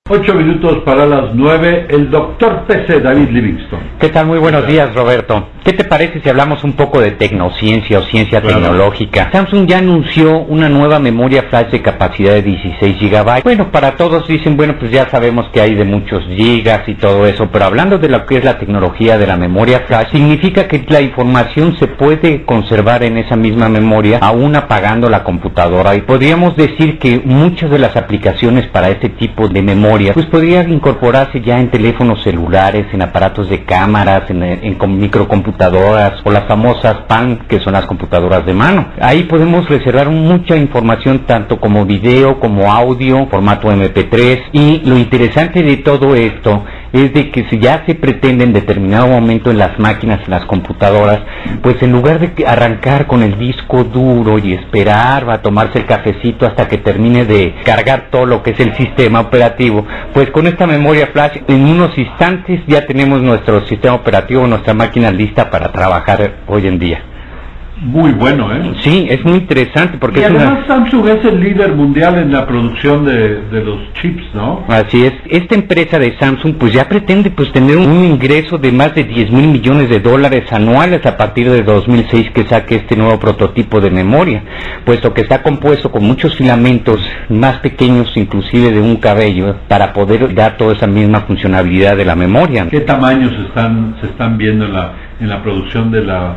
8 minutos para las 9, el doctor PC David Livingstone. ¿Qué tal? Muy buenos días, Roberto. ¿Qué te parece si hablamos un poco de tecnociencia o ciencia tecnológica? Samsung ya anunció una nueva memoria flash de capacidad de 16 GB. Bueno, para todos dicen, bueno, pues ya sabemos que hay de muchos gigas y todo eso, pero hablando de lo que es la tecnología de la memoria flash, significa que la información se puede conservar en esa misma memoria, aún apagando la computadora. Y podríamos decir que muchas de las aplicaciones para este tipo de memoria pues podrían incorporarse ya en teléfonos celulares, en aparatos de cámaras, en microcomputadoras o las famosas PAN, que son las computadoras de mano. Ahí podemos reservar mucha información, tanto como video, como audio, formato MP3, y lo interesante de todo esto es de que si ya se pretende en determinado momento en las máquinas, en las computadoras, pues en lugar de arrancar con el disco duro y esperar a tomarse el cafecito hasta que termine de cargar todo lo que es el sistema operativo, pues con esta memoria flash en unos instantes ya tenemos nuestro sistema operativo, nuestra máquina lista para trabajar hoy en día. Muy bueno, ¿eh? Sí, es muy interesante porque y además Samsung es el líder mundial en la producción de los chips, ¿no? Así es. Esta empresa de Samsung pues ya pretende pues tener un ingreso de más de 10,000 millones de dólares anuales a partir de 2006 que saque este nuevo prototipo de memoria, puesto que está compuesto con muchos filamentos más pequeños inclusive de un cabello para poder dar toda esa misma funcionalidad de la memoria. ¿Qué tamaños se están viendo en la producción de la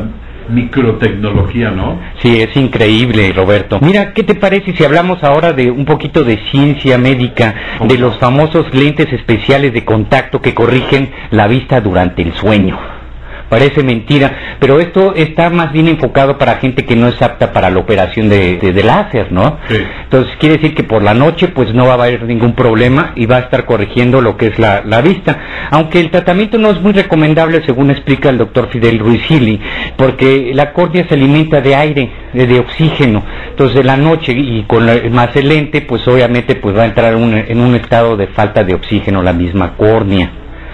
microtecnología, no? Sí, es increíble, Roberto. Mira, ¿qué te parece si hablamos ahora de un poquito de ciencia médica, de los famosos lentes especiales de contacto que corrigen la vista durante el sueño? Parece mentira, pero esto está más bien enfocado para gente que no es apta para la operación de láser, ¿no? Sí. Entonces quiere decir que por la noche pues no va a haber ningún problema y va a estar corrigiendo lo que es la vista, aunque el tratamiento no es muy recomendable según explica el doctor Fidel Ruiz Gili, porque la córnea se alimenta de aire, de oxígeno. Entonces de la noche y con más el lente pues obviamente pues va a entrar en un estado de falta de oxígeno la misma córnea.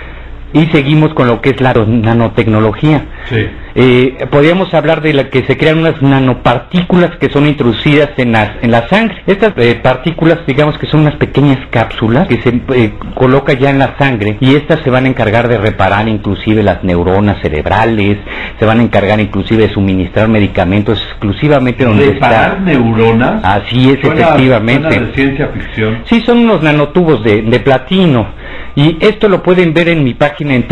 Y seguimos con lo que es la nanotecnología. Sí. Podríamos hablar de la que se crean unas nanopartículas que son introducidas en la sangre. Estas partículas, digamos que son unas pequeñas cápsulas que se coloca ya en la sangre y estas se van a encargar de reparar inclusive las neuronas cerebrales, se van a encargar inclusive de suministrar medicamentos exclusivamente donde ¿reparar neuronas? Así es, efectivamente. Suena de ciencia ficción. Sí, son unos nanotubos de platino. Y esto lo pueden ver en mi página en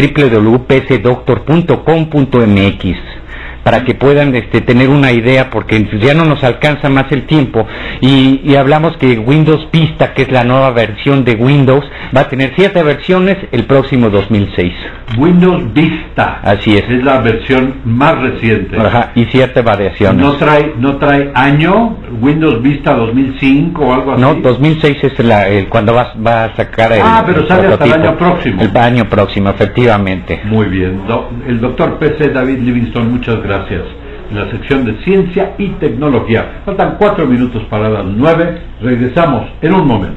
www.psdoctor.com.mx para que puedan tener una idea, porque ya no nos alcanza más el tiempo, y hablamos que Windows Vista, que es la nueva versión de Windows, va a tener 7 versiones el próximo 2006. Windows Vista. Así es. Es la versión más reciente. Ajá, y 7 variaciones. ¿No trae año? ¿Windows Vista 2005 o algo así? No, 2006 es cuando va a sacar el pero sale hasta el año próximo. El año próximo, efectivamente. Muy bien. El doctor PC David Livingstone, muchas gracias. En la sección de ciencia y tecnología. Faltan 4 minutos para las 9. Regresamos en un momento.